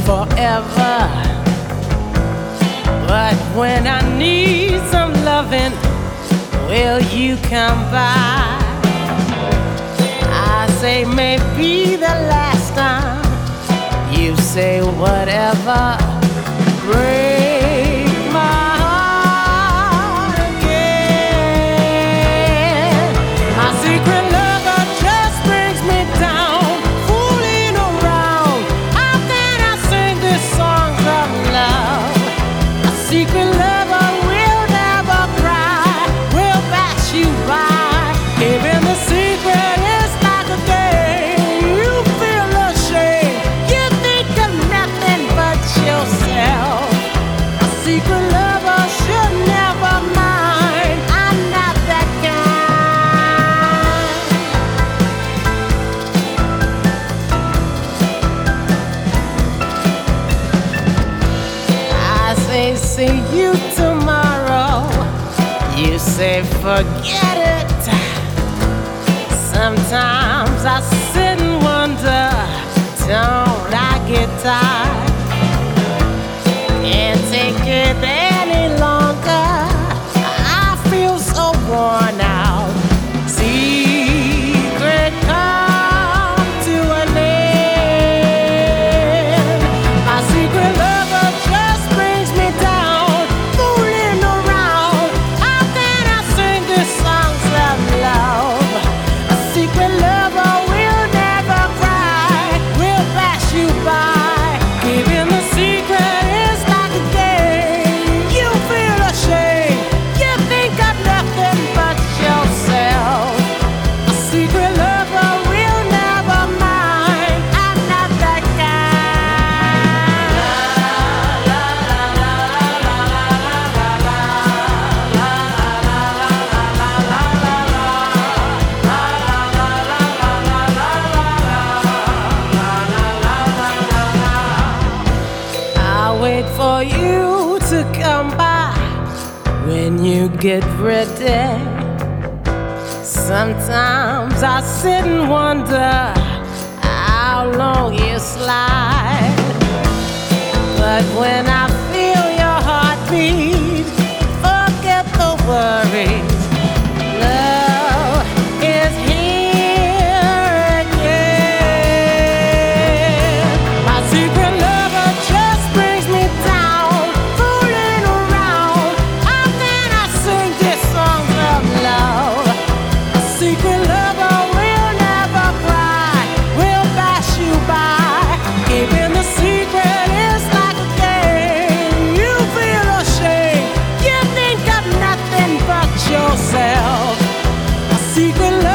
forever. But when I need some loving, will you come by? I say maybe the last time. You say whatever. Break my heart again. My secret lover just brings me down, fooling around. How can I sing these songs of love? A secret lover will never cry, will pass you by. Even the secret is like a game. You feel ashamed, you think of nothing but yourself. A secret lover should never mind. I'm not that kind. I say see you tomorrow. You say forget it. Sometimes I sit and wonder, don't I get tired? Can't take it any longer. I feel so worn out. Secret come to an end. My secret lover just brings me down, fooling around. How can I sing these songs of love? A secret lover will never cry, will pass you by. Even the secret is like a game. You feel ashamed, you think of nothing but yourself. A secret lover will never mind. I'm not that I'll wait for you to come by when you get ready. Sometimes I sit and wonder how long you slide. But when I feel your heartbeat, forget the worries. Love is here again. My secret lover just brings me down, fooling around. How can I sing these songs of love? A secret lover will never cry, will pass you by. Even the secret is like a game. You feel ashamed, you think of nothing but yourself. A secret lover